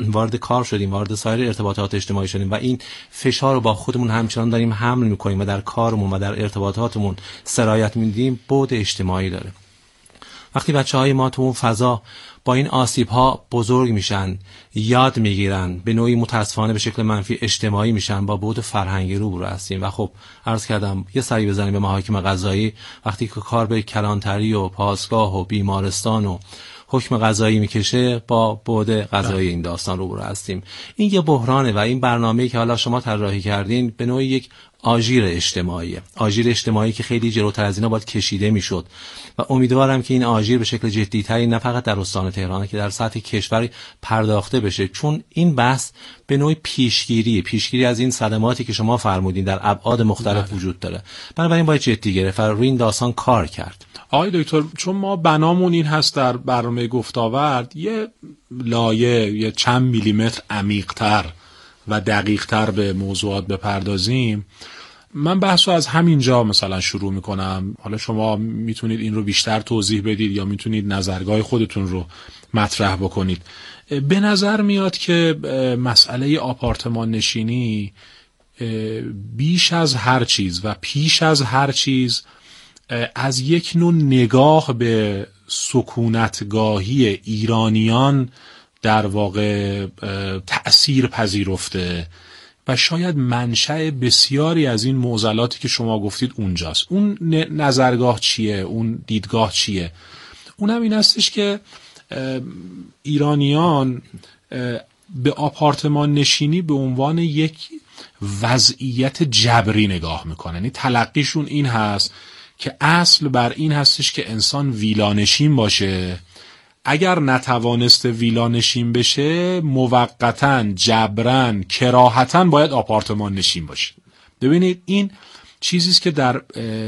وارد کار شدیم، وارد سایر ارتباطات اجتماعی شدیم و این فشار رو با خودمون همچنان داریم حمل میکنیم و در کارمون و در ارتباطاتمون سرایت میدیم، بعد اجتماعی داره. وقتی بچه‌های ما تو اون فضا با این آسیب‌ها بزرگ میشن، یاد میگیرن، به نوعی متاسفانه به شکل منفی اجتماعی میشن، با بعد فرهنگی روبرو هستیم. و خب عرض کردم یه سری بزنیم به محاکم قضایی، وقتی که کار به کلانتری و پاسگاه و بیمارستان و حکم قضایی میکشه، با بعد قضایی این داستان روبرو هستیم. این یه بحرانه و این برنامه‌ای که حالا شما طراحی کردین به نوعی یک آژیر اجتماعیه، آژیر اجتماعی که خیلی جلوتر از اینا باید کشیده میشد و امیدوارم که این آژیر به شکل جدی‌تری نه فقط در استان تهران که در سطح کشور پرداخته بشه، چون این بحث به نوعی پیشگیری از این صدماتی که شما فرمودین در ابعاد مختلف وجود داره. بنابراین باید جدی گرفت و روی این داستان کار کرد. آقای دکتر، چون ما بنامون این هست در برنامه گفتاورد یه لایه یه چند میلیمتر عمیق‌تر و دقیق‌تر به موضوعات بپردازیم، من بحثو از همینجا مثلا شروع میکنم. حالا شما میتونید این رو بیشتر توضیح بدید یا میتونید نظرگاه خودتون رو مطرح بکنید. به نظر میاد که مسئله آپارتمان نشینی بیش از هر چیز و پیش از هر چیز از یک نوع نگاه به سکونتگاهی ایرانیان در واقع تأثیر پذیرفته و شاید منشأ بسیاری از این معضلاتی که شما گفتید اونجاست. اون نظرگاه چیه؟ اون دیدگاه چیه؟ اونم این هستش که ایرانیان به آپارتمان نشینی به عنوان یک وضعیت جبری نگاه میکنن. یعنی تلقیشون این هست که اصل بر این هستش که انسان ویلانشین باشه، اگر نتوانست ویلانشین بشه موقتاً، جبراً، کراهتاً باید آپارتمان نشین باشه. ببینید این چیزیست که در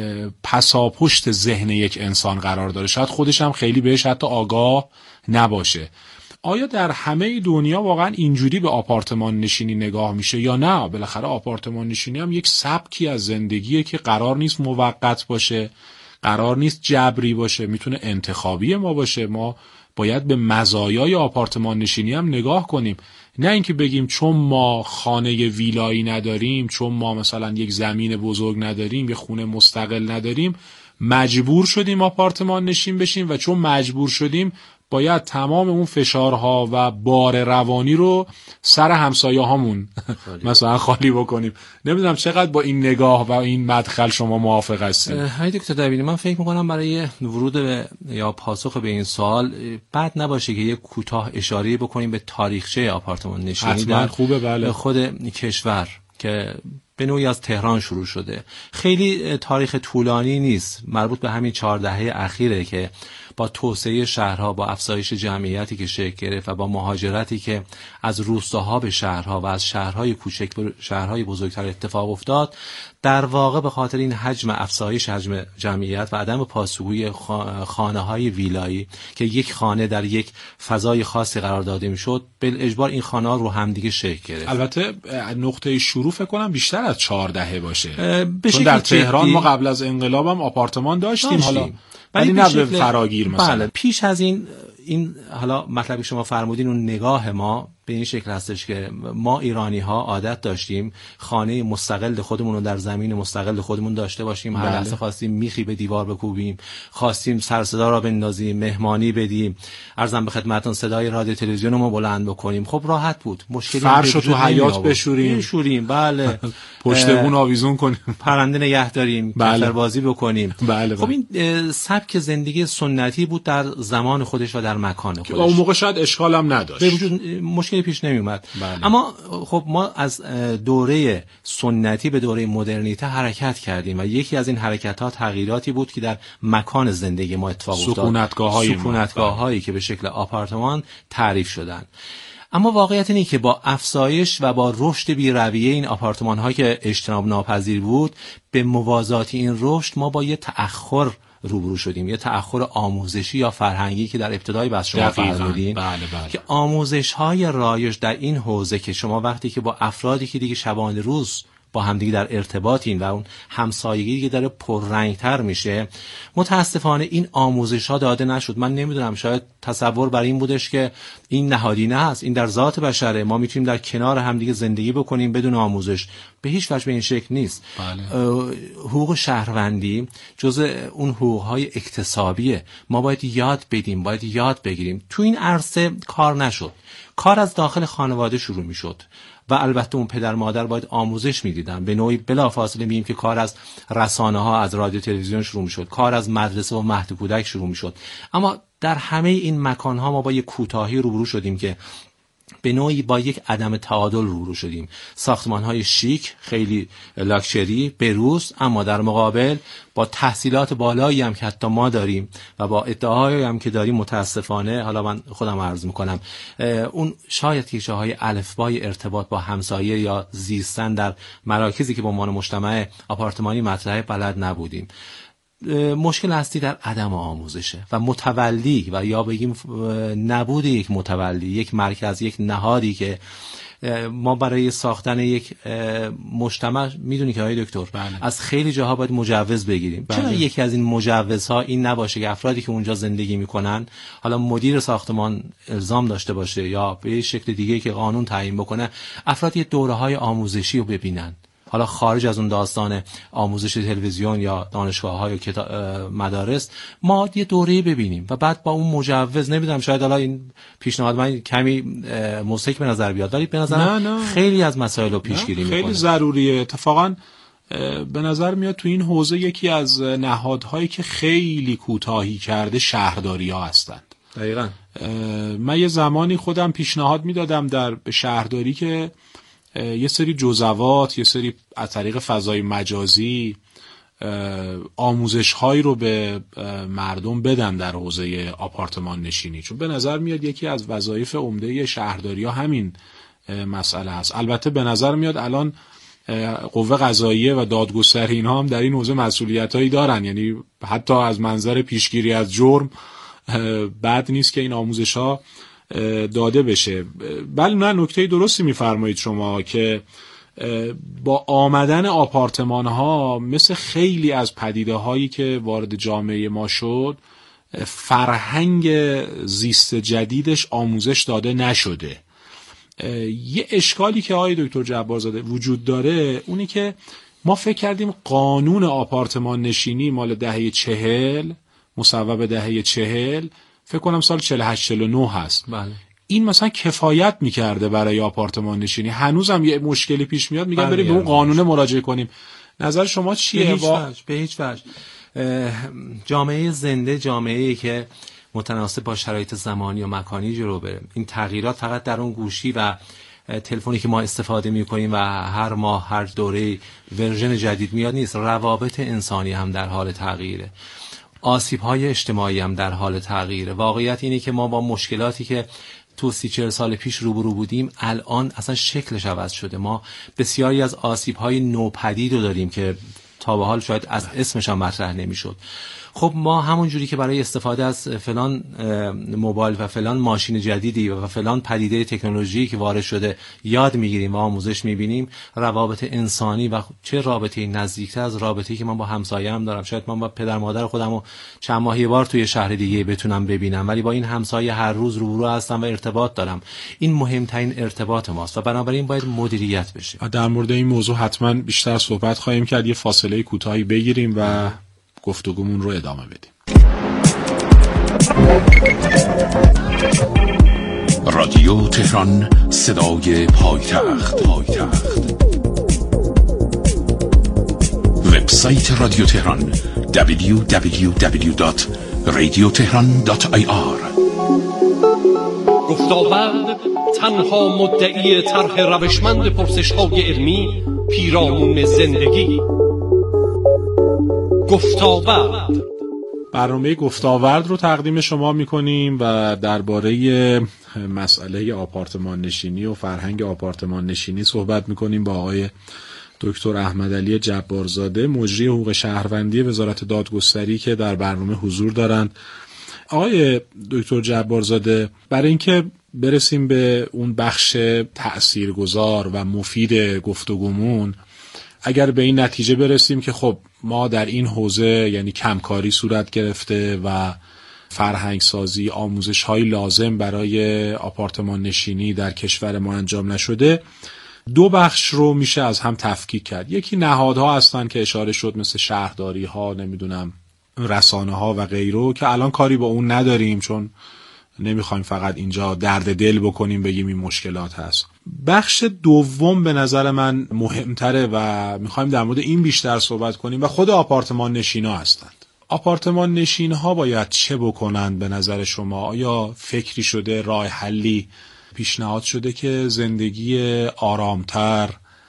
پساپشت ذهن یک انسان قرار داره، شاید خودش هم خیلی بهش حتی آگاه نباشه. آیا در همه دنیا واقعا اینجوری به آپارتمان نشینی نگاه میشه یا نه؟ بالاخره آپارتمان نشینی هم یک سبکی از زندگیه که قرار نیست موقت باشه، قرار نیست جبری باشه، میتونه انتخابی ما باشه. ما باید به مزایای آپارتمان نشینی هم نگاه کنیم، نه اینکه بگیم چون ما خانه ویلایی نداریم، چون ما مثلا یک زمین بزرگ نداریم، یک خونه مستقل نداریم، مجبور شدیم آپارتمان نشین بشیم و چون مجبور شدیم باید تمام اون فشارها و بار روانی رو سر همسایه هامون مثلا خالی بکنیم. نمیدونم چقدر با این نگاه و این مدخل شما موافق هستید؟ های دکتر دبیری، من فکر میکنم برای ورود به یا پاسخ به این سوال بد نباشه که یک کوتاه اشاره بکنیم به تاریخچه آپارتمان نشینی در خوبه. بله. خود کشور که به نوعی از تهران شروع شده. خیلی تاریخ طولانی نیست، مربوط به همین 4 دهه اخیره که با توسعه شهرها، با افزایش جمعیتی که شکل گرفت و با مهاجرتی که از روستاها به شهرها و از شهرهای کوچک به شهرهای بزرگتر اتفاق افتاد، در واقع به خاطر این افزایش حجم جمعیت و عدم پاسخگویی خانه‌های ویلایی که یک خانه در یک فضای خاصی قرار داده میشد، بالاجبار این خانه‌ها رو هم دیگه شکل گرفت. البته نقطه شروع فکر کنم بیشتر از 4 دهه باشه، چون در تهران ما قبل از انقلاب هم آپارتمان داشتیم. حالا ولی نه به فراگیر مثلا. بله، پیش از این حالا مطلبی شما فرمودین، اون نگاه ما به این شکل هستش که ما ایرانی ها عادت داشتیم خانه مستقل خودمون رو در زمین مستقل خودمون داشته باشیم. هر لحظه خواستیم میخی به دیوار بکوبیم، خواستیم سر صدا را بندازیم، مهمانی بدیم، عرضم به خدمتتون صدای رادیو تلویزیون رو بلند بکنیم. خب راحت بود، مشکلی فرشو تو حیاط بشوریم، بله، پشت بون آویزون کنیم، پرنده نگه داریم، کفتر بازی بکنیم. بله. خب این سبک زندگی سنتی بود در زمان خودش و در مکان خودش. اون موقع شاید اشکال هم نداشت، به وجود مشکلی پیش نمی اومد. بله. اما خب ما از دوره سنتی به دوره مدرنیته حرکت کردیم و یکی از این حرکت‌ها تغییراتی بود که در مکان زندگی ما اتفاق افتاد. سکونتگاه‌هایی که به شکل آپارتمان تعریف شدند. اما واقعیت اینه که با افزایش و با رشد بی‌رویه این آپارتمان‌ها که اجتناب ناپذیر بود، به موازات این رشد ما با یه تأخر روبرو شدیم، یه تأخر آموزشی یا فرهنگی که در ابتدای بحث شما فرمودین. بله. که آموزش‌های رایج در این حوزه که شما وقتی که با افرادی که دیگه شبانه روز با همدیگه در ارتباطین و اون همسایگی دیگه داره پررنگتر میشه، متاسفانه این آموزش ها داده نشد. من نمیدونم، شاید تصور بر این بودش که این نهادینه هست، این در ذات بشره، ما میتونیم در کنار همدیگه زندگی بکنیم بدون آموزش. به هیچ وجه به این شکل نیست. بله. حقوق شهروندی جزء اون حقوق‌های اکتسابیه، ما باید یاد بدیم، باید یاد بگیریم. تو این عرصه کار نشد، کار از داخل خانواده شروع میشد و البته اون پدر مادر باید آموزش میدیدن. به نوعی بلافاصله میگیم که کار از رسانه ها، از رادیو تلویزیون شروع میشد، کار از مدرسه و مهد کودک شروع میشد. اما در همه این مکان ها ما با یک کوتاهی روبرو شدیم که به نوعی با یک عدم تعادل روبرو شدیم. ساختمان‌های شیک، خیلی لاکچری، بروز، اما در مقابل با تحصیلات بالایی هم که حتی ما داریم و با ادعاهایی هم که داریم، متاسفانه حالا من خودم عرض میکنم اون شاید که جاهای الفبای ارتباط با همسایه یا زیستن در مراکزی که به عنوان مجتمع آپارتمانی مطرحه بلد نبودیم. مشکل اصلی در عدم آموزشه و متولی و یا بگیم نبود یک متولی، یک مرکز، یک نهادی که ما برای ساختن یک مجتمع، میدونی که آقای دکتر، از خیلی جاها باید مجوز بگیریم. چرا یکی از این مجوزها این نباشه که افرادی که اونجا زندگی میکنن، حالا مدیر ساختمان الزام داشته باشه یا به شکل دیگه که قانون تعیین بکنه، افراد یه دوره‌های آموزشی رو ببینن، حالا خارج از اون داستان آموزش تلویزیون یا دانشگاه‌ها یا مدارس، ما یه دوره‌ای ببینیم و بعد با اون مجوز، نمیدونم شاید حالا این پیشنهاد من کمی موسیقی به نظر بیاد، ولی به نظر خیلی از مسائل رو پیشگیری می‌کنه. خیلی ضروریه. اتفاقاً به نظر میاد تو این حوزه یکی از نهادهایی که خیلی کوتاهی کرده شهرداری‌ها هستند. دقیقاً. من یه زمانی خودم پیشنهاد میدادم در شهرداری که یه سری جزوات، یه سری از طریق فضای مجازی آموزش هایی رو به مردم بدن در حوزه آپارتمان نشینی، چون به نظر میاد یکی از وظایف عمده شهرداری ها همین مسئله هست. البته به نظر میاد الان قوه قضاییه و دادگستری اینها هم در این حوزه مسئولیت هایی دارن، یعنی حتی از منظر پیشگیری از جرم بد نیست که این آموزش ها داده بشه. بله، نه، نکته درستی میفرمایید شما که با آمدن آپارتمان ها مثل خیلی از پدیده هایی که وارد جامعه ما شد، فرهنگ زیست جدیدش آموزش داده نشده. یه اشکالی که آقای دکتر جبارزاده وجود داره اونی که ما فکر کردیم قانون آپارتمان نشینی مال دهه 40، مصوب دهه 40، فکر کنم سال 48-49 هست. بله. این مثلا کفایت میکرده برای آپارتمان نشینی. هنوزم یه مشکلی پیش میاد، میگن بریم به اون قانون مراجعه کنیم. نظر شما چیه؟ به هیچ وجه. جامعه زنده، جامعه‌ای که متناسب با شرایط زمانی و مکانی جلو بره. این تغییرات فقط در اون گوشی و تلفنی که ما استفاده میکنیم و هر ماه هر دوره ورژن جدید میاد نیست. روابط انسانی هم در حال تغییره. آسیب‌های اجتماعی هم در حال تغییره. واقعیت اینه که ما با مشکلاتی که تو 30-40 سال پیش روبرو بودیم الان اصلا شکلش عوض شده. ما بسیاری از آسیب‌های نوپدید رو داریم که تا به حال شاید از اسمش هم مطرح نمی‌شد. خب ما همون جوری که برای استفاده از فلان موبایل و فلان ماشین جدیدی و فلان پدیده تکنولوژی که وارد شده یاد میگیریم و آموزش میبینیم، روابط انسانی و چه رابطه نزدیکتر از رابطه‌ای که من با همسایه‌ام دارم. شاید من با پدر مادر خودمو چند ماه یه بار توی شهر دیگه بتونم ببینم، ولی با این همسایه هر روز روبرو هستم و ارتباط دارم. این مهمترین ارتباط ماست و بنابراین باید مدیریت بشه. در مورد این موضوع حتما بیشتر صحبت خواهیم کرد. یه فاصله کوتاهی بگیریم و گفتگومون رو ادامه بدیم. رادیو تهران، صدای پایتخت. وبسایت رادیو تهران www.radiotehran.ir. گفتاورد تنها مدعی طرح روشمند پرسش‌های علمی پیرامون زندگی. گفتاورد، برنامه گفتاورد رو تقدیم شما میکنیم و درباره مسئله آپارتمان نشینی و فرهنگ آپارتمان نشینی صحبت میکنیم با آقای دکتر احمدعلی جبارزاده، مجری حقوق شهروندی وزارت دادگستری که در برنامه حضور دارند. آقای دکتر جبارزاده، برای اینکه برسیم به اون بخش تأثیرگذار و مفید گفتگومون، اگر به این نتیجه برسیم که خب ما در این حوزه یعنی کمکاری صورت گرفته و فرهنگ سازی، آموزش های لازم برای آپارتمان نشینی در کشور ما انجام نشده، دو بخش رو میشه از هم تفکیک کرد. یکی نهادها هستن که اشاره شد، مثل شهرداری ها، نمیدونم رسانه ها و غیره، که الان کاری با اون نداریم چون نمیخوایم فقط اینجا درد دل بکنیم بگیم این مشکلات هست. بخش دوم به نظر من مهمتره و میخوایم در مورد این بیشتر صحبت کنیم و خود آپارتمان نشینا هستند. آپارتمان نشین ها باید چه بکنند به نظر شما؟ آیا فکری شده، راه حلی پیشنهاد شده که زندگی آرامتر،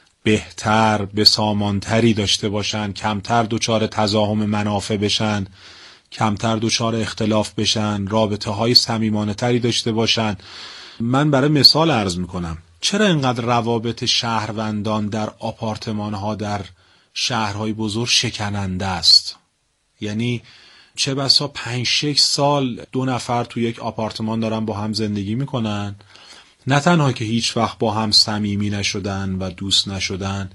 بهتر، بسامانتری داشته باشن، کمتر دچار تزاحم منافع بشن، کمتر دچار اختلاف بشن، رابطه های صمیمانه تری داشته باشن؟ من برای مثال عرض میکنم، چرا اینقدر روابط شهروندان در آپارتمان ها در شهرهای بزرگ شکننده است؟ یعنی چه بسا 5-6 سال 2 نفر تو یک آپارتمان دارن با هم زندگی میکنن، نه تنها که هیچ وقت با هم صمیمی نشدن و دوست نشدن،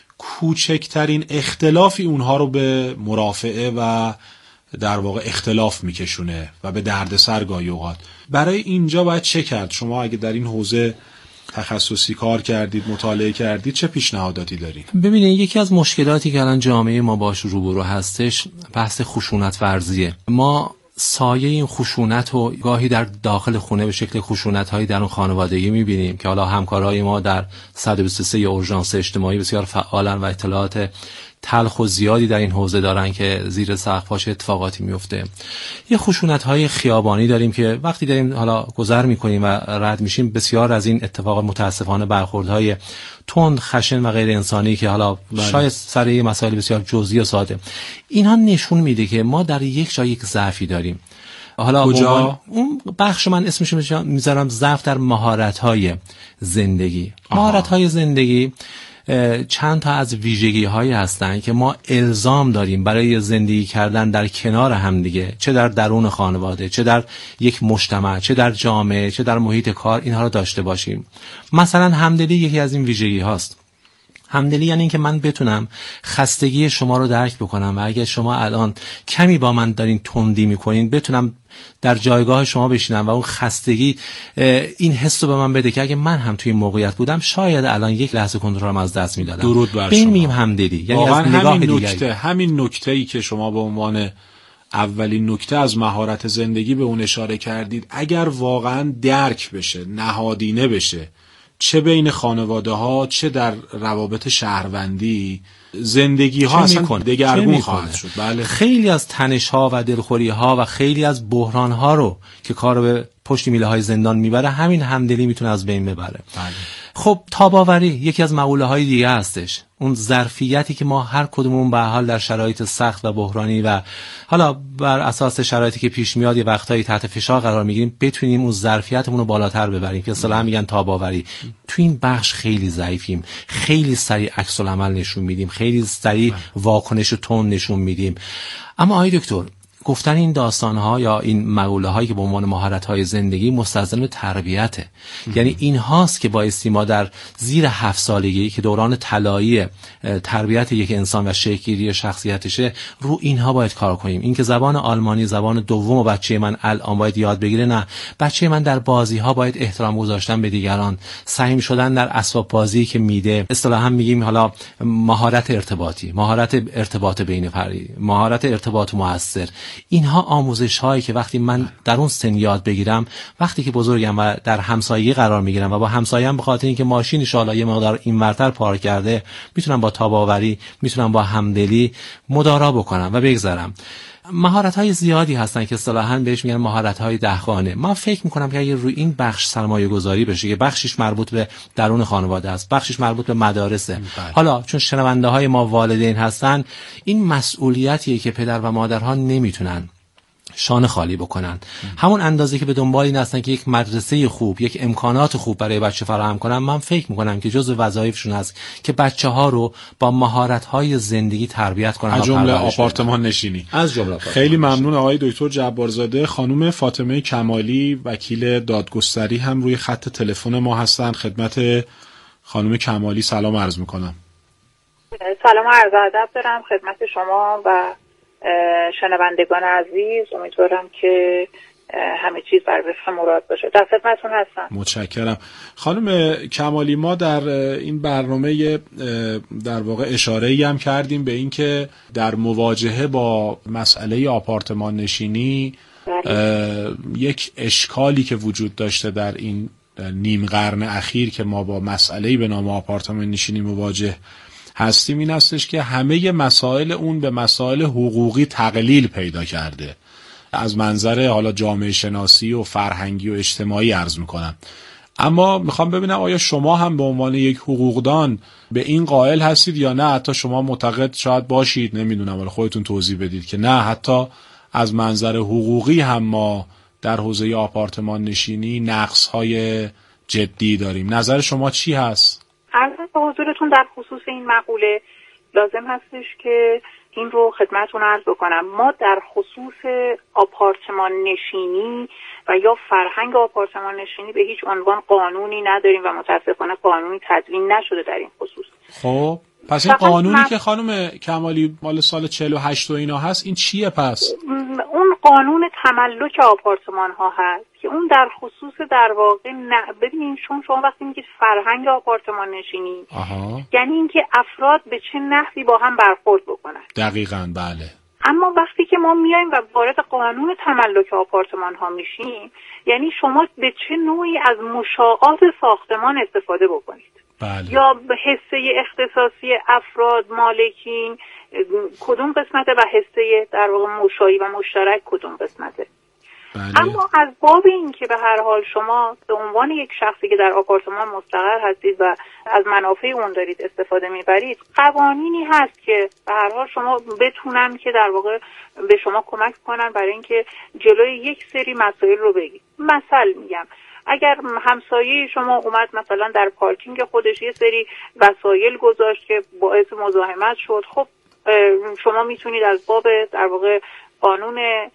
کوچکترین اختلافی اونها رو به مرافعه و در واقع اختلاف میکشونه و به دردسر گاهی اوقات. برای اینجا باید چه کرد؟ شما اگه در این حوزه تخصصی کار کردید، مطالعه کردید، چه پیشنهاداتی دارید؟ ببینید، یکی از مشکلاتی که الان جامعه ما باش روبرو هستش بحث خشونت ورزیه. ما سایه این خشونت رو گاهی در داخل خونه به شکل خشونت‌های در اون خانوادگی می‌بینیم که حالا همکارای ما در 123 اورژانس اجتماعی بسیار فعالن و اطلاعات تلخ و زیادی در این حوزه دارن که زیر سقف‌هاش اتفاقاتی میفته. یه خشونت‌های خیابانی داریم که وقتی داریم حالا گذر می‌کنیم و رد میشیم، بسیار از این اتفاقات متاسفانه برخوردهای تند، خشن و غیر انسانی که حالا شاید سر مسائل بسیار جزئی و ساده، اینها نشون میده که ما در یک جای یک ضعفی داریم. حالا اون بخش من اسمش میذارم ضعف در مهارت‌های زندگی. مهارت‌های زندگی چند تا از ویژگی هایی هستن که ما الزام داریم برای زندگی کردن در کنار هم دیگه، چه در درون خانواده، چه در یک مجتمع، چه در جامعه، چه در محیط کار، اینها رو داشته باشیم. مثلا همدلی یکی از این ویژگی هاست. همدلی یعنی این که من بتونم خستگی شما رو درک بکنم و اگر شما الان کمی با من دارین تندی میکنین، بتونم در جایگاه شما بشینم و اون خستگی این حس رو به من بده که اگه من هم توی این موقعیت بودم شاید الان یک لحظه کنترلم از دست میدادم. درود بر شما. میگیم همدلی، یعنی از نگاه دیگری. همین نکته‌ای که شما به عنوان اولین نکته از مهارت زندگی به اون اشاره کردید، اگر واقعا درک بشه، نهادینه بشه، چه بین خانواده ها چه در روابط شهروندی، زندگی ها اصلا دگرگون خواهد شد. بله. خیلی از تنش ها و دلخوری ها و خیلی از بحران ها رو که کار به پشت میله های زندان میبره، همین همدلی میتونه از بین ببره. بله. خب تاباوری یکی از مقوله های دیگه هستش، اون ظرفیتی که ما هر کدومون به حال در شرایط سخت و بحرانی و حالا بر اساس شرایطی که پیش میاد یه وقتایی تحت فشار قرار میگیریم، بتونیم اون ظرفیتمون رو بالاتر ببریم که اصطلاحاً میگن تاباوری. تو این بخش خیلی ضعیفیم، خیلی سریع عکس العمل نشون میدیم، خیلی سریع واکنش تند نشون میدیم. اما آقای دکتر، گفتن این داستان‌ها یا این مقوله‌هایی که به عنوان مهارت‌های زندگی مستلزم تربیته. یعنی این هاست که بایستی ما در زیر 7 سالگی که دوران طلایی تربیت یک انسان و شکل‌گیری شخصیتشه، رو اینها باید کار کنیم. این که زبان آلمانی زبان دوم بچه من الان باید یاد بگیره، نه، بچه من در بازی‌ها باید احترام گذاشتن به دیگران، سعی شدن در اسباب بازی که میده، اصطلاحاً میگیم حالا مهارت ارتباطی، مهارت ارتباط بین فردی، مهارت ارتباط مؤثر. اینها آموزش هایی که وقتی من در اون سن یاد بگیرم، وقتی که بزرگم و در همسایگی قرار میگیرم و با همسایم به خاطر اینکه ماشین ان یه مقدار اینورتر پارک کرده، میتونم با تاباوری، میتونم با همدلی مدارا بکنم و بگذرم. مهارت‌های زیادی هستن که اصطلاحاً بهش میگن مهارت‌های دهقانه. من فکر می‌کنم که اگه روی این بخش سرمایه‌گذاری بشه که بخشش مربوط به درون خانواده است، بخشش مربوط به مدارسه. حالا چون شنونده‌های ما والدین هستن، این مسئولیتیه که پدر و مادرها نمیتونن شانه خالی بکنن. همون اندازه که به دنبال این هستن که یک مدرسه خوب، یک امکانات خوب برای بچه فراهم کنن، من فکر میکنم که جزو وظایفشون هست که بچه‌ها رو با مهارت‌های زندگی تربیت کنن. از جمله آپارتمان نشینی. از جمله. خیلی ممنون آقای دکتر جبارزاده. خانم فاطمه کمالی وکیل دادگستری هم روی خط تلفن ما هستن. خدمت خانم کمالی سلام عرض میکنم. سلام و عرض ادب دارم خدمت شما و شنوندگان عزیز. امیدوارم که همه چیز بر وفق مراد باشه. در خدمتتون هستم. متشکرم. خانم کمالی، ما در این برنامه در واقع اشاره‌ای هم کردیم به این که در مواجهه با مسئله آپارتمان نشینی یک اشکالی که وجود داشته در این نیم قرن اخیر که ما با مسئله‌ای به نام آپارتمان نشینی مواجه هستیم این هستش که همه مسائل اون به مسائل حقوقی تقلیل پیدا کرده. از منظر حالا جامعه شناسی و فرهنگی و اجتماعی عرض میکنم. اما میخوام ببینم آیا شما هم به عنوان یک حقوقدان به این قائل هستید یا نه؟ حتی شما معتقد شاید باشید، نمیدونم، ولی خودتون توضیح بدید که نه، حتی از منظر حقوقی هم ما در حوزه آپارتمان نشینی نقص‌های جدی داریم. نظر شما چی هست؟ عرض به حضورتون در خصوص این مقوله لازم هستش که این رو خدمتتون عرض بکنم. ما در خصوص آپارتمان نشینی و یا فرهنگ آپارتمان نشینی به هیچ عنوان قانونی نداریم و متاسفانه قانونی تدوین نشده در این خصوص. خب پس این قانونی که خانم کمالی مال سال 48 و اینا هست این چیه پس؟ اون قانون تملک آپارتمان ها هست که اون در خصوص در واقع ببینید شما وقتی میگید فرهنگ آپارتمان نشینی یعنی اینکه افراد به چه نحوی با هم برخورد بکنن. دقیقاً بله. اما وقتی که ما میایم و وارد قانون تملک آپارتمان ها میشیم یعنی شما به چه نوعی از مشاعات ساختمان استفاده بکنید. بله. یا به حصه اختصاصی افراد مالکین کدوم قسمته و حصه در واقع مشاعی و مشترک کدوم قسمته. بله. اما از باب این که به هر حال شما به عنوان یک شخصی که در آپارتمان مستقر هستید و از منافع اون دارید استفاده میبرید قوانینی هست که به هر حال شما بتونن که در واقع به شما کمک کنن برای اینکه جلوی یک سری مسائل رو بگیرید. مثال میگم اگر همسایه شما اومد مثلا در پارکینگ خودش یه سری وسایل گذاشت که باعث مزاحمت شد، خب شما میتونید از باب در واقع قانون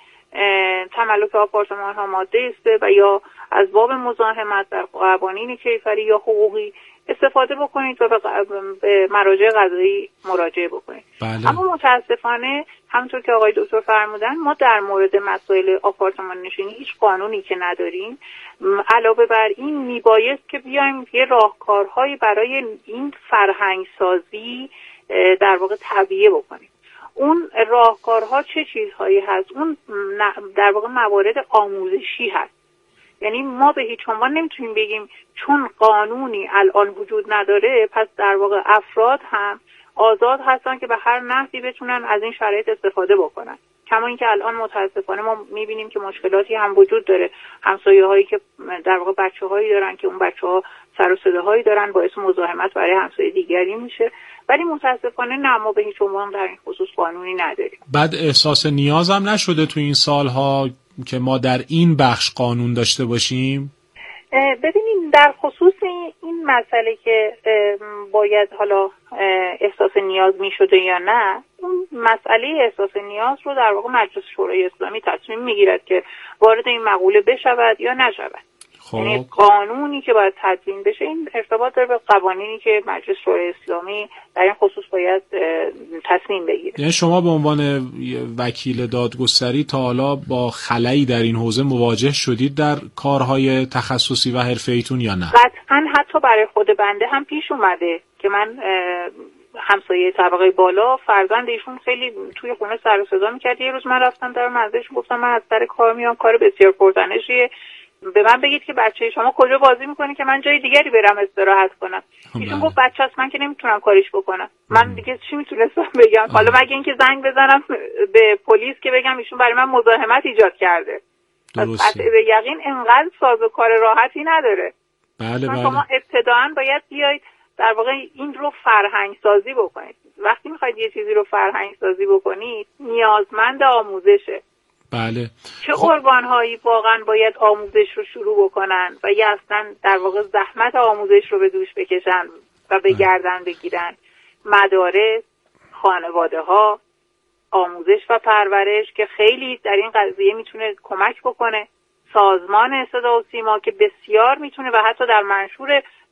تملک آپارتمان ها ماده 3 و یا از باب مزاحمت در قوانین کیفری یا حقوقی استفاده بکنید و به مراجع قضایی مراجعه بکنید. بله. اما متاسفانه همونطور که آقای دکتر فرمودن ما در مورد مسائل آپارتمان نشینی هیچ قانونی که نداریم. علاوه بر این میبایست که بیایم یه راهکارهایی برای این فرهنگ سازی در واقع تعبیه بکنیم. اون راهکارها چه چیزهایی هست؟ اون در واقع موارد آموزشی هست. یعنی ما به هیچ عنوان نمیتونیم بگیم چون قانونی الان وجود نداره پس در واقع افراد هم آزاد هستن که به هر نحوی بتونن از این شرایط استفاده بکنن. کما اینکه الان متاسفانه ما میبینیم که مشکلاتی هم وجود داره. همسایه هایی که در واقع بچه هایی دارن که اون بچه ها سر و صداهایی دارن باعث مزاحمت برای همسایه دیگری میشه، ولی متاسفانه نه، ما به هیچ عنوان در این خصوص قانونی نداریم. بعد احساس نیازم نشده تو این سالها که ما در این بخش قانون داشته باشیم؟ ببینید در خصوص این مسئله که باید حالا احساس نیاز می شده یا نه، اون مسئله احساس نیاز رو در واقع مجلس شورای اسلامی تصمیم می گیرد که وارد این مقوله بشود یا نشود. خب. یعنی قانونی که باید تدوین بشه این ارتباط داره به قوانینی که مجلس شورای اسلامی در این خصوص باید تصمیم بگیره. یعنی شما به عنوان وکیل دادگستری تا حالا با خلایی در این حوزه مواجه شدید در کارهای تخصصی و حرفه‌ایتون یا نه؟ قطعاً حتی برای خود بنده هم پیش اومده که من همسایه طبقه بالا فرزند ایشون خیلی توی خونه سر و صدا می‌کرد. یه روز من رفتم در منزلش گفتم من از سر کار میام، کار بسیار پرتنشیه، به من بگید که بچه شما کجا بازی میکنه که من جای دیگری برم استراحت کنم. ایشون گفت بچه هست من که نمیتونم کارش بکنم. من دیگه چی میتونستم بگم؟ حالا مگه اینکه زنگ بزنم به پلیس که بگم ایشون برای من مزاحمت ایجاد کرده. پس به یقین انقدر سازوکار راحتی نداره. بله بله. شما ابتداعاً باید بیاید در واقع این رو فرهنگ سازی بکنید. وقتی میخواید یه چیزی رو فرهنگ سازی بکنید نیازمند آموزشه. بله. چه قربان‌هایی واقعا باید آموزش رو شروع بکنن و یا اصلا در واقع زحمت آموزش رو به دوش بکشن و به گردن بگیرن. مدارس، خانواده‌ها، آموزش و پرورش که خیلی در این قضیه میتونه کمک بکنه. سازمان صدا و سیما که بسیار میتونه و حتی در منشور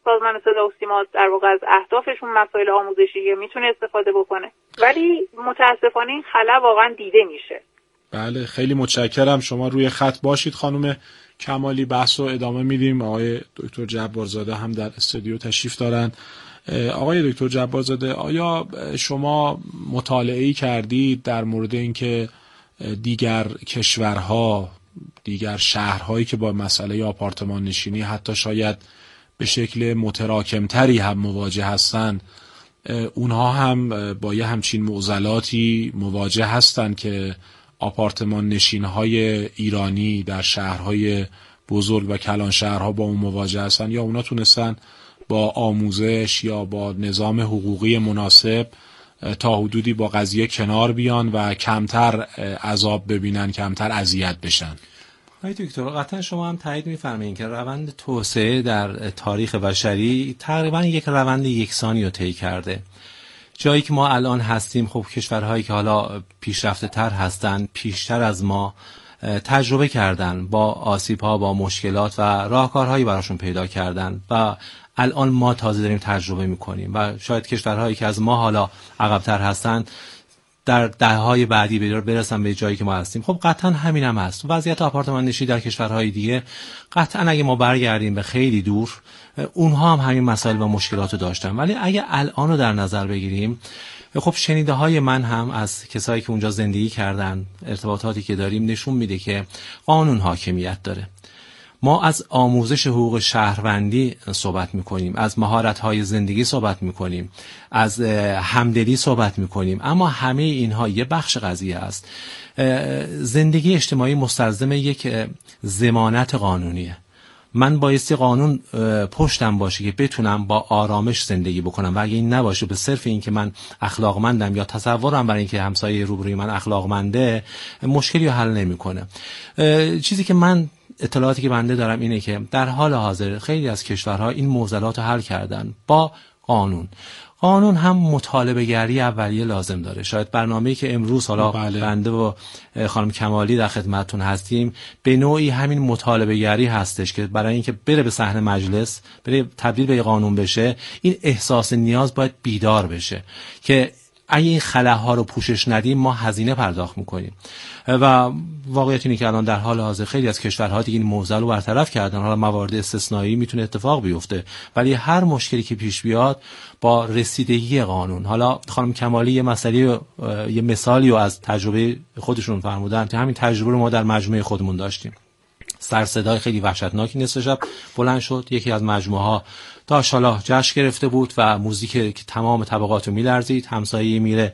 سازمان صدا و سیما در واقع از اهدافشون مسائل آموزشی میتونه استفاده بکنه، ولی متاسفانه این خلا واقعا دیده میشه. بله خیلی متشکرم. شما روی خط باشید خانم کمالی، بحث رو ادامه میدیم. آقای دکتر جبارزاده هم در استودیو تشریف دارن. آقای دکتر جبارزاده، آیا شما مطالعه‌ای کردید در مورد اینکه دیگر کشورها، دیگر شهرهایی که با مسئله آپارتمان نشینی حتی شاید به شکل متراکمتری هم مواجه هستند، اونها هم با یه همچین معضلاتی مواجه هستند که آپارتمان نشین‌های ایرانی در شهرهای بزرگ و کلان شهرها با اون مواجه هستند، یا اونا تونستن با آموزش یا با نظام حقوقی مناسب تا حدودی با قضیه کنار بیان و کمتر عذاب ببینن، کمتر اذیت بشن؟ آقای دکتر، قطعا شما هم تایید می‌فرمایید که روند توسعه در تاریخ بشری تقریبا یک روند یکسانی رو طی کرده. جایی که ما الان هستیم، خب کشورهایی که حالا پیشرفته تر هستن، پیشتر از ما تجربه کردن با آسیب‌ها، با مشکلات و راهکارهایی براشون پیدا کردن و الان ما تازه داریم تجربه می‌کنیم و شاید کشورهایی که از ما حالا عقب‌تر هستن در دهه‌های بعدی برسن به جایی که ما هستیم. خب قطعا همین هم هست. وضعیت آپارتمان نشینی در کشورهای دیگه قطعا اگه ما برگردیم به خیلی دور، اونها هم همین مسائل و مشکلات رو داشتن. ولی اگه الان رو در نظر بگیریم، خب شنیده های من هم از کسایی که اونجا زندگی کردن، ارتباطاتی که داریم نشون میده که قانون حاکمیت داره. ما از آموزش حقوق شهروندی صحبت میکنیم، از مهارت‌های زندگی صحبت میکنیم، از همدلی صحبت میکنیم، اما همه اینها یه بخش قضیه است. زندگی اجتماعی مستلزم یک ضمانت قانونیه. من بایستی قانون پشتم باشه که بتونم با آرامش زندگی بکنم و اگه این نباشه، به صرف این که من اخلاقمندم یا تصورم برای این که همسایه روبروی من اخلاقمنده، مشکلی رو حل نمیکنه. چیزی که من اطلاعاتی که بنده دارم اینه که در حال حاضر خیلی از کشورها این معضلات رو حل کردن با قانون. قانون هم مطالبه گری اولیه لازم داره. شاید برنامه‌ای که امروز حالا بنده و خانم کمالی در خدمتتون هستیم به نوعی همین مطالبه گری هستش که برای اینکه بره به صحن مجلس، بره تبدیل به قانون بشه، این احساس نیاز باید بیدار بشه که اگه این خلاها رو پوشش ندیم ما هزینه پرداخت میکنیم. و واقعیت اینه که الان در حال حاضر خیلی از کشورها دیگه این معضل رو برطرف کردن. حالا موارد استثنایی میتونه اتفاق بیفته، ولی هر مشکلی که پیش بیاد با رسیدگی قانون. حالا خانم کمالی یه مثالی رو از تجربه خودشون فرمودن که همین تجربه رو ما در مجموعه خودمون داشتیم. سر صدای خیلی وحشتناکی نصف شب بلند شد، یکی از مجموعه ها داشت حالا جشن گرفته بود و موزیک که تمام طبقات رو میلرزید، همسایه میره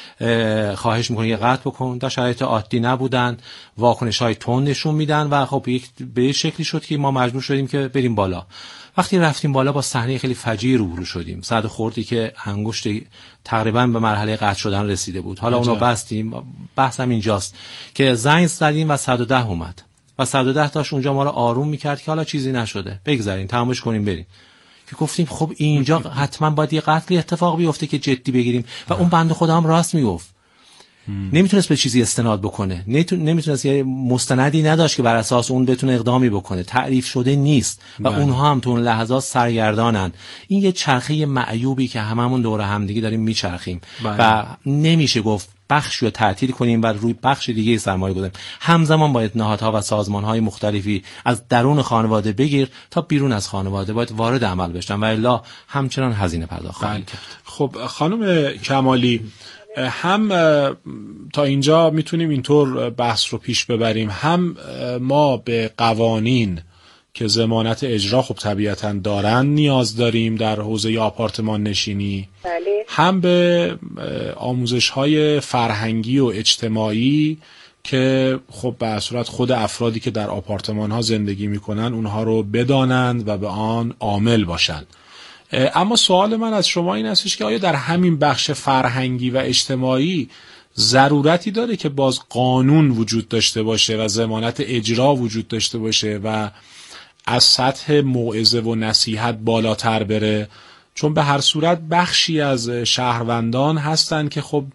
خواهش میکنه یه قطع بکن. در شرایط عادی نبودن، واکنش های تند نشون میدن و خب به شکلی شد که ما مجبور شدیم که بریم بالا. وقتی رفتیم بالا با صحنه خیلی فجیعی روبرو شدیم. صد خوردی که انگشت تقریبا به مرحله قطع شدن رسیده بود. حالا اونو بستیم. بحثم اینجاست که زنگ زدیم و 110 اومد و 110 داشت اونجا ما رو آروم میکرد که حالا چیزی نشده، بگذاریم تمامش کنیم بریم. که گفتیم خب اینجا حتما باید یه قتلی اتفاق بیفته که جدی بگیریم و اون بنده خدا هم راست میگفت. نمیتونست به چیزی استناد بکنه، نمیتونست، یه مستندی نداشت که بر اساس اون بتونه اقدامی بکنه، تعریف شده نیست و اونها هم تو اون لحظات سرگردانن. این یه چرخه معیوبی که هممون دور همدیگه داریم میچرخیم و نمیشه گفت بخشی رو تعطیل کنیم و روی بخش دیگه سرمایه گذاریم. همزمان باید نهادها و سازمان‌های مختلفی از درون خانواده بگیر تا بیرون از خانواده باید وارد عمل بشن و الا همچنان هزینه پرداخت خواهند کرد. خب خانم کمالی، هم تا اینجا میتونیم اینطور بحث رو پیش ببریم، هم ما به قوانین که ضمانت اجرا خب طبیعتاً دارن نیاز داریم در حوزه آپارتمان نشینی، هم به آموزش‌های فرهنگی و اجتماعی که خب به صورت خود افرادی که در آپارتمان‌ها زندگی میکنن اونها رو بدانند و به آن عامل باشند. اما سوال من از شما این هستش که آیا در همین بخش فرهنگی و اجتماعی ضرورتی داره که باز قانون وجود داشته باشه و ضمانت اجرا وجود داشته باشه و از سطح موعظه و نصیحت بالاتر بره؟ چون به هر صورت بخشی از شهروندان هستن که خب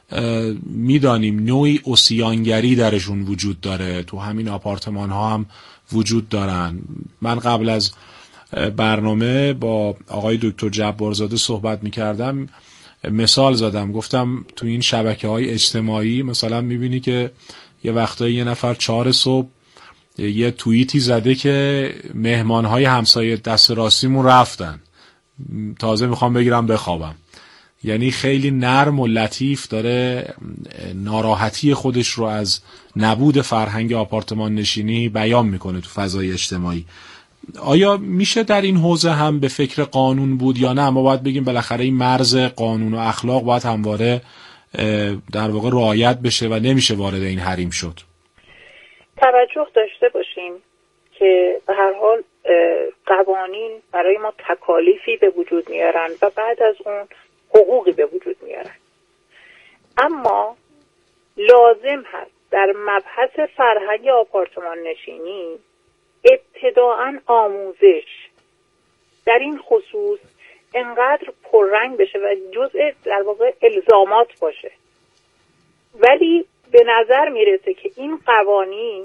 میدانیم نوعی عصیانگری درشون وجود داره، تو همین آپارتمان ها هم وجود دارن. من قبل از برنامه با آقای دکتر جبارزاده صحبت میکردم مثال زدم، گفتم تو این شبکه‌های اجتماعی مثلا میبینی که یه وقتایی یه نفر 4 صبح یه توییتی زده که مهمانهای همسایه دست راستیمون رفتن، تازه میخوام بگیرم بخوابم. یعنی خیلی نرم و لطیف داره ناراحتی خودش رو از نبود فرهنگ آپارتمان نشینی بیان میکنه تو فضای اجتماعی. آیا میشه در این حوزه هم به فکر قانون بود یا نه ما باید بگیم بالاخره این مرز قانون و اخلاق باید همواره در واقع رعایت بشه و نمیشه وارد این حریم شد؟ توجه داشته باشیم که به هر حال قوانین برای ما تکالیفی به وجود میارن و بعد از اون حقوقی به وجود میارن، اما لازم هست در مبحث فرهنگ آپارتمان نشینی ابتداعاً آموزش در این خصوص انقدر پررنگ بشه و جزء در واقع الزامات باشه، ولی به نظر میرسه که این قوانین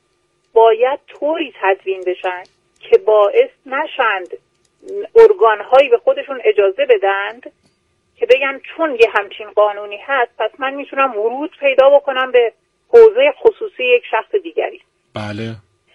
باید طوری تدوین بشن که باعث نشند ارگان‌هایی به خودشون اجازه بدند که بگن چون یه همچین قانونی هست پس من میتونم ورود پیدا بکنم به حوزه خصوصی یک شخص دیگری. بله.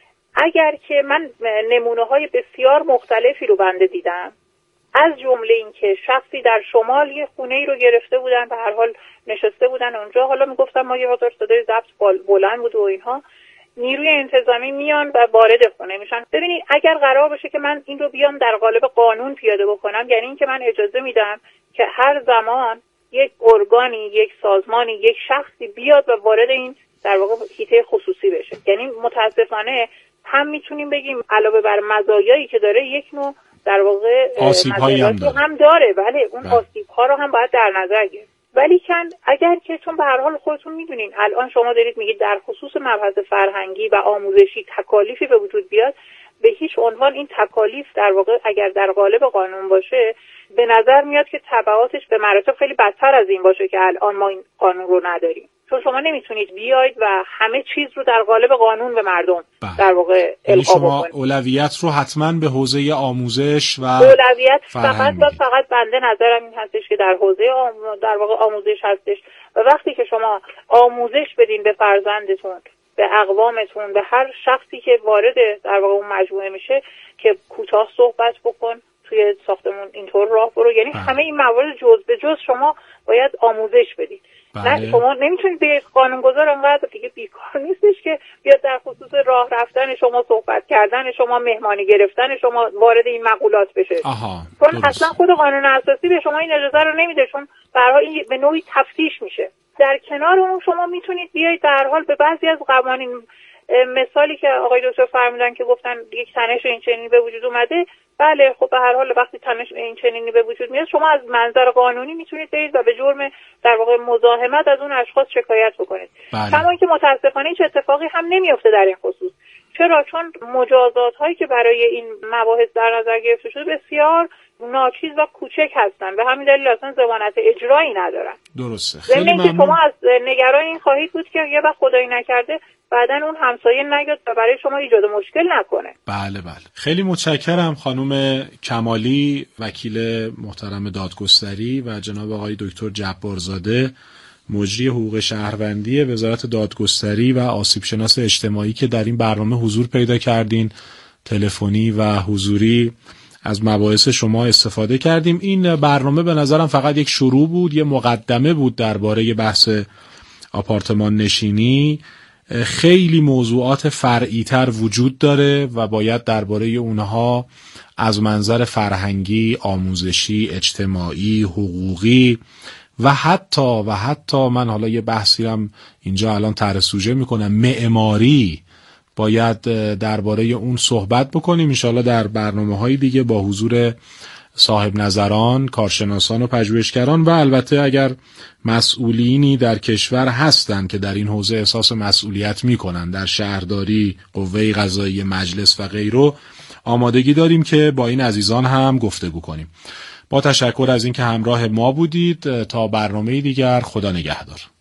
اگر که من نمونه‌های بسیار مختلفی رو بنده دیدم، از جمله این که شخصی در شمال یه خونه‌ای رو گرفته بودن، به هر حال نشسته بودن اونجا، حالا میگفتم ما یه مقدار صدای ضبط بلند بود و اینها، نیروی انتظامی میان و وارد خونه میشن. ببینید اگر قرار باشه که من این رو بیام در قالب قانون پیاده بکنم، یعنی این که من اجازه میدم که هر زمان یک ارگانی، یک سازمانی، یک شخصی بیاد و وارد این در واقع حیطه خصوصی بشه. یعنی متاسفانه هم میتونیم بگیم علاوه بر مزایایی که داره یک نوع در واقع آسیب‌هایی هم داره. بله اون آسیب‌ها رو هم باید در نظر گرفت. ولی اگر که چون به هر حال خودتون میدونین الان شما دارید میگید در خصوص مبحث فرهنگی و آموزشی تکالیفی به وجود بیاد، به هیچ عنوان این تکالیف در واقع اگر در قالب قانون باشه به نظر میاد که تبعاتش به مراتب خیلی بدتر از این باشه که الان ما این قانون رو نداریم. چون شما نمیتونید بیاید و همه چیز رو در قالب قانون به مردم در واقع القا بکنید. شما اولویت رو حتما به حوزه آموزش و اولویت فقط و فقط بنده نظرم این هستش که در حوزه در واقع آموزش هستش و وقتی که شما آموزش بدین به فرزندتون، به اقوامتون، به هر شخصی که وارد در واقع اون مجموعه میشه که کوتاه صحبت بکن، توی ساختمون اینطور راه برو، یعنی همه این موارد جز به جز شما باید آموزش بدید. نه شما نمیتونید به قانونگذار انقدر دیگه بیکار نیستش که بیاد در خصوص راه رفتن شما، صحبت کردن شما، مهمانی گرفتن شما وارد این مقولات بشه. چون اصلا خود قانون اساسی به شما این اجازه رو نمیده، چون به هر حال این به نوعی تفتیش میشه. در کنار اون شما میتونید بیاید به هر حال به بعضی از قوانین، مثالی که آقای دکتر فرمودن که گفتن یک تنش این چنینی به وجود اومده، بله خب به هر حال وقتی تنش این چنینی به وجود میاد شما از منظر قانونی میتونید برید و به جرم در واقع مزاحمت از اون اشخاص شکایت بکنید. کما که متاسفانه هیچ اتفاقی هم نمیفته در این خصوص. چرا؟ چون مجازات هایی که برای این مباحث در نظر گرفته شده بسیار ناچیز و کوچک هستن، به همین دلیل اصلا ضمانت اجرایی ندارن. درسته. خیلی ممنون. که شما از نگران این خواهید بود که یه وقت خدایی نکرده بعدن اون همسایه نیاد و برای شما ایجاد مشکل نکنه. بله بله. خیلی متشکرم خانم کمالی، وکیل محترم دادگستری، و جناب آقای دکتر جبارزاده، مجری حقوق شهروندی وزارت دادگستری و آسیبشناس اجتماعی که در این برنامه حضور پیدا کردین، تلفنی و حضوری از مباحث شما استفاده کردیم. این برنامه به نظرم فقط یک شروع بود، یه مقدمه بود درباره بحث آپارتمان نشینی. خیلی موضوعات فرعی تر وجود داره و باید درباره اونها از منظر فرهنگی، آموزشی، اجتماعی، حقوقی و حتی من حالا یه بحثی هم اینجا الان طرح سوژه میکنم، معماری، باید درباره اون صحبت بکنیم انشاءالله در برنامه‌های دیگه با حضور صاحب نظران، کارشناسان و پژوهشگران و البته اگر مسئولینی در کشور هستن که در این حوزه احساس مسئولیت میکنن، در شهرداری، قوه قضاییه، مجلس و غیره، آمادگی داریم که با این عزیزان هم گفتگو کنیم. با تشکر از اینکه همراه ما بودید. تا برنامه دیگر، خدا نگهدار.